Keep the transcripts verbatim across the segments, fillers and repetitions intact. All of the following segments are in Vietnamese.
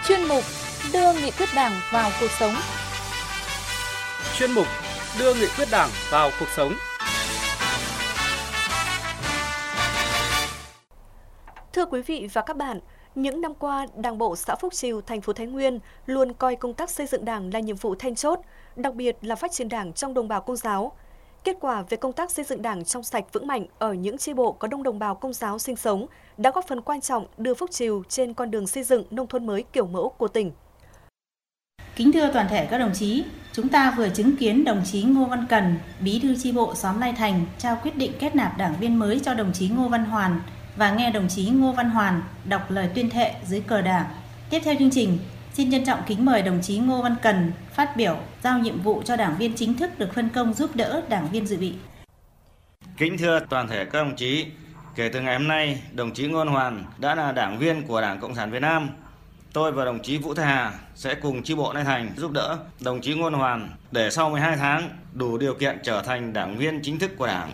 Chuyên mục đưa nghị quyết Đảng vào cuộc sống. Chuyên mục đưa nghị quyết Đảng vào cuộc sống. Thưa quý vị và các bạn, những năm qua, Đảng bộ xã Phúc Trìu, thành phố Thái Nguyên luôn coi công tác xây dựng Đảng là nhiệm vụ then chốt, đặc biệt là phát triển Đảng trong đồng bào Công giáo. Kết quả về công tác xây dựng Đảng trong sạch vững mạnh ở những chi bộ có đông đồng bào Công giáo sinh sống đã góp phần quan trọng đưa Phúc Trìu trên con đường xây dựng nông thôn mới kiểu mẫu của tỉnh. Kính thưa toàn thể các đồng chí, chúng ta vừa chứng kiến đồng chí Ngô Văn Cần, bí thư chi bộ xóm Lai Thành trao quyết định kết nạp đảng viên mới cho đồng chí Ngô Văn Hoàn và nghe đồng chí Ngô Văn Hoàn đọc lời tuyên thệ dưới cờ Đảng. Tiếp theo chương trình, xin trân trọng kính mời đồng chí Ngô Văn Cần phát biểu giao nhiệm vụ cho đảng viên chính thức được phân công giúp đỡ đảng viên dự bị. Kính thưa toàn thể các đồng chí, kể từ ngày hôm nay, đồng chí Ngô Văn Hoàn đã là đảng viên của Đảng Cộng sản Việt Nam. Tôi và đồng chí Vũ Thái Hà sẽ cùng chi bộ Lai Thành giúp đỡ đồng chí Ngô Văn Hoàn để sau mười hai tháng đủ điều kiện trở thành đảng viên chính thức của Đảng.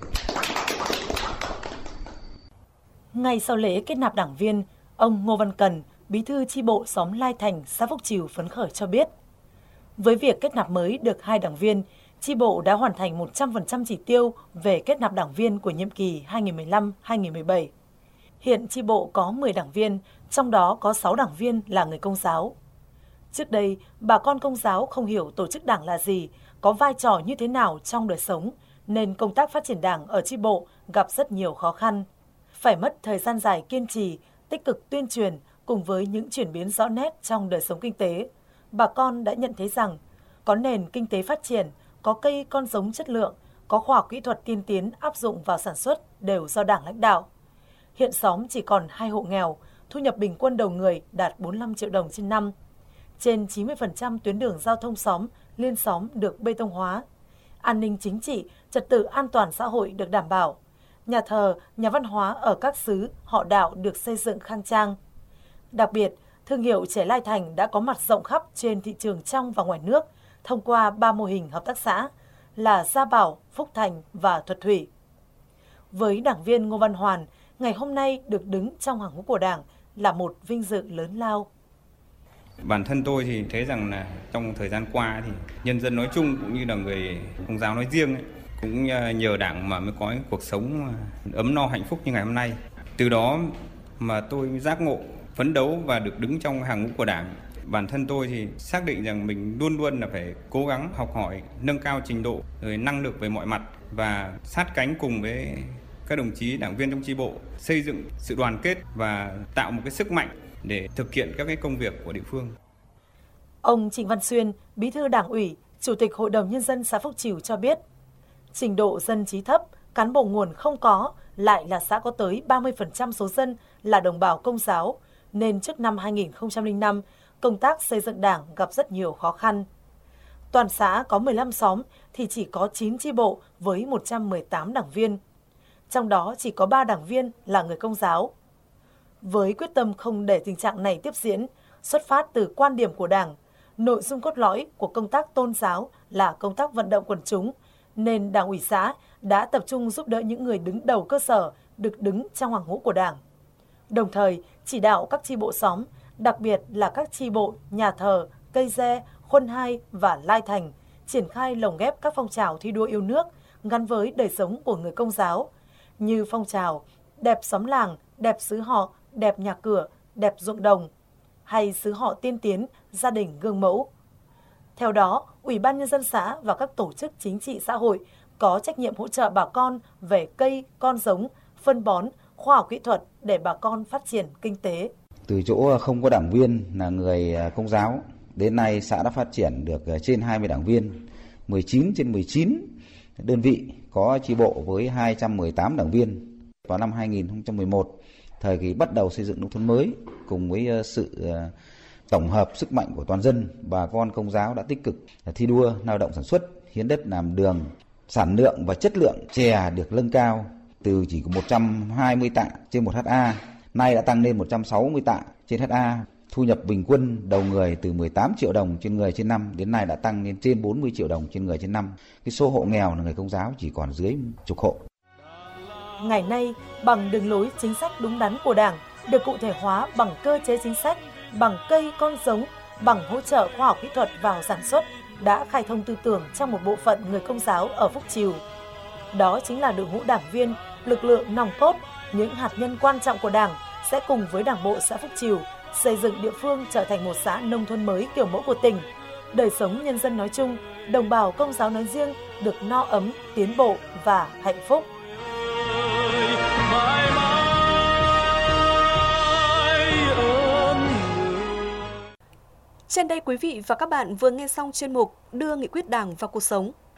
Ngay sau lễ kết nạp đảng viên, ông Ngô Văn Cần, bí thư chi bộ xóm Lai Thành, xã Phúc Trìu phấn khởi cho biết, với việc kết nạp mới được hai đảng viên, chi bộ đã hoàn thành một trăm phần trăm chỉ tiêu về kết nạp đảng viên của nhiệm kỳ hai nghìn không trăm mười lăm đến hai nghìn không trăm mười bảy. Hiện chi bộ có mười đảng viên, trong đó có sáu đảng viên là người Công giáo. Trước đây, bà con Công giáo không hiểu tổ chức đảng là gì, có vai trò như thế nào trong đời sống, nên công tác phát triển đảng ở chi bộ gặp rất nhiều khó khăn. Phải mất thời gian dài kiên trì, tích cực tuyên truyền cùng với những chuyển biến rõ nét trong đời sống kinh tế, bà con đã nhận thấy rằng có nền kinh tế phát triển, có cây con giống chất lượng, có khoa học kỹ thuật tiên tiến áp dụng vào sản xuất đều do Đảng lãnh đạo. Hiện xóm chỉ còn hai hộ nghèo, thu nhập bình quân đầu người đạt bốn mươi lăm triệu đồng trên năm. Trên chín mươi phần trăm tuyến đường giao thông xóm, liên xóm được bê tông hóa. An ninh chính trị, trật tự an toàn xã hội được đảm bảo. Nhà thờ, nhà văn hóa ở các xứ, họ đạo được xây dựng khang trang. Đặc biệt, thương hiệu chè Lai Thành đã có mặt rộng khắp trên thị trường trong và ngoài nước thông qua ba mô hình hợp tác xã là Gia Bảo, Phúc Thành và Thuật Thủy. Với đảng viên Ngô Văn Hoàn, ngày hôm nay được đứng trong hàng ngũ của Đảng là một vinh dự lớn lao. Bản thân tôi thì thấy rằng là trong thời gian qua thì nhân dân nói chung cũng như là người Công giáo nói riêng ấy, cũng nhờ Đảng mà mới có cuộc sống ấm no hạnh phúc như ngày hôm nay. Từ đó mà tôi giác ngộ, phấn đấu và được đứng trong hàng ngũ của Đảng. Bản thân tôi thì xác định rằng mình luôn luôn là phải cố gắng học hỏi, nâng cao trình độ, rồi năng lực về mọi mặt và sát cánh cùng với các đồng chí đảng viên trong chi bộ, xây dựng sự đoàn kết và tạo một cái sức mạnh để thực hiện các cái công việc của địa phương. Ông Trịnh Văn Xuyên, bí thư Đảng ủy, Chủ tịch Hội đồng Nhân dân xã Phúc Trìu cho biết, trình độ dân trí thấp, cán bộ nguồn không có, lại là xã có tới ba mươi phần trăm số dân là đồng bào Công giáo, nên trước năm hai nghìn không trăm lẻ năm, công tác xây dựng Đảng gặp rất nhiều khó khăn. Toàn xã có mười lăm xóm thì chỉ có chín chi bộ với một trăm mười tám đảng viên. Trong đó chỉ có ba đảng viên là người Công giáo. Với quyết tâm không để tình trạng này tiếp diễn, xuất phát từ quan điểm của Đảng, nội dung cốt lõi của công tác tôn giáo là công tác vận động quần chúng, nên Đảng ủy xã đã tập trung giúp đỡ những người đứng đầu cơ sở được đứng trong hàng ngũ của Đảng. Đồng thời chỉ đạo các chi bộ xóm, đặc biệt là các chi bộ Nhà Thờ, Cây Re, Khuân Hai và Lai Thành, triển khai lồng ghép các phong trào thi đua yêu nước gắn với đời sống của người Công giáo, như phong trào đẹp xóm làng, đẹp xứ họ, đẹp nhà cửa, đẹp ruộng đồng, hay xứ họ tiên tiến, gia đình gương mẫu. Theo đó, Ủy ban Nhân dân xã và các tổ chức chính trị xã hội có trách nhiệm hỗ trợ bà con về cây, con giống, phân bón, khoa học kỹ thuật để bà con phát triển kinh tế. Từ chỗ không có đảng viên là người Công giáo, đến nay xã đã phát triển được trên hai mươi đảng viên, mười chín trên mười chín đơn vị có chi bộ với hai trăm mười tám đảng viên. Vào năm hai nghìn không trăm mười một, thời kỳ bắt đầu xây dựng nông thôn mới, cùng với sự tổng hợp sức mạnh của toàn dân, bà con Công giáo đã tích cực thi đua lao động sản xuất, hiến đất làm đường. Sản lượng và chất lượng chè được nâng cao từ chỉ có một trăm hai mươi tạ trên một ha, nay đã tăng lên một trăm sáu mươi tạ trên ha. Thu nhập bình quân đầu người từ mười tám triệu đồng trên người trên năm đến nay đã tăng lên trên bốn mươi triệu đồng trên người trên năm. Cái số hộ nghèo là người Công giáo chỉ còn dưới chục hộ. Ngày nay, bằng đường lối chính sách đúng đắn của Đảng được cụ thể hóa bằng cơ chế chính sách, bằng cây con giống, bằng hỗ trợ khoa học kỹ thuật vào sản xuất đã khai thông tư tưởng trong một bộ phận người Công giáo ở Phúc Trìu. Đó chính là đội ngũ đảng viên, lực lượng nòng cốt, những hạt nhân quan trọng của Đảng sẽ cùng với Đảng bộ xã Phúc Trìu xây dựng địa phương trở thành một xã nông thôn mới kiểu mẫu của tỉnh. Đời sống nhân dân nói chung, đồng bào Công giáo nói riêng được no ấm, tiến bộ và hạnh phúc. Trên đây quý vị và các bạn vừa nghe xong chuyên mục Đưa nghị quyết Đảng vào cuộc sống.